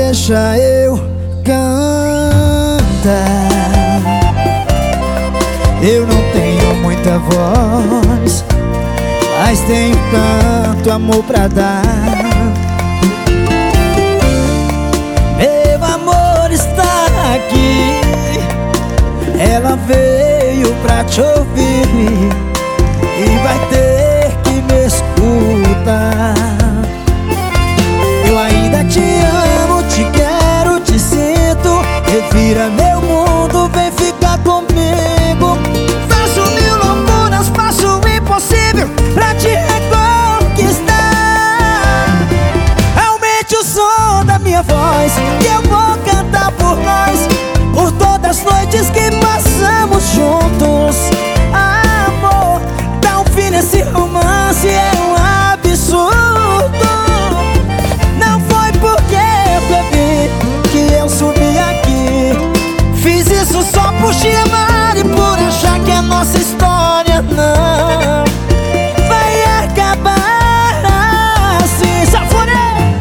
deixa eu cantar. Eu não tenho muita voz, mas tenho tanto amor pra dar. Meu amor está aqui, ela veio pra te ouvir e vai ter que me escutar. Eu ainda te amo, te quero, te sinto. Revira meu mundo, vem ficar comigo. Faço mil loucuras, faço o impossível pra te reconquistar. Aumente o som da minha voz e eu vou cantar por nós, por todas as noites que passamos juntos. Amor, dá um fim nesse romance, é um absurdo. Não foi porque eu bebi que eu subi aqui. Fiz isso só por te amar e por achar que a nossa história não vai acabar assim. Safonê!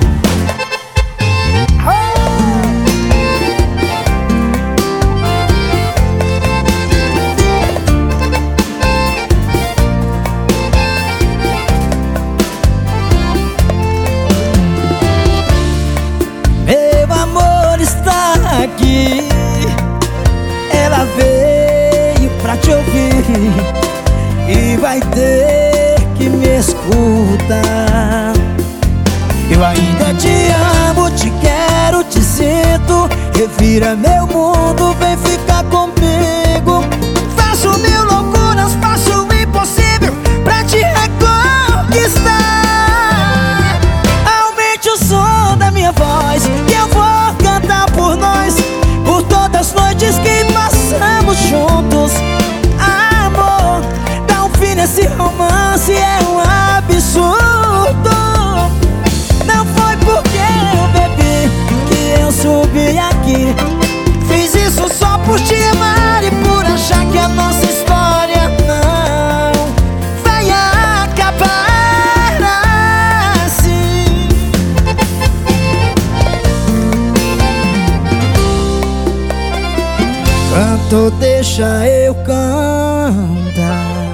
Meu amor está aqui, ela veio pra te ouvir e vai ter que me escutar. Eu ainda te amo, te quero, te sinto. Revira meu mundo, vem ficar comigo. Faço mil loucuras, faço o impossível pra te reconquistar. Aumente o som da minha voz e eu vou cantar por nós, por todas as noites que passamos juntos. Amor, dá um fim nesse romance, é um absurdo. Não foi porque eu bebi que eu subi aqui. Fiz isso só por te amar e por achar que a nossa história não vai acabar assim. Canto, deixa eu cantar.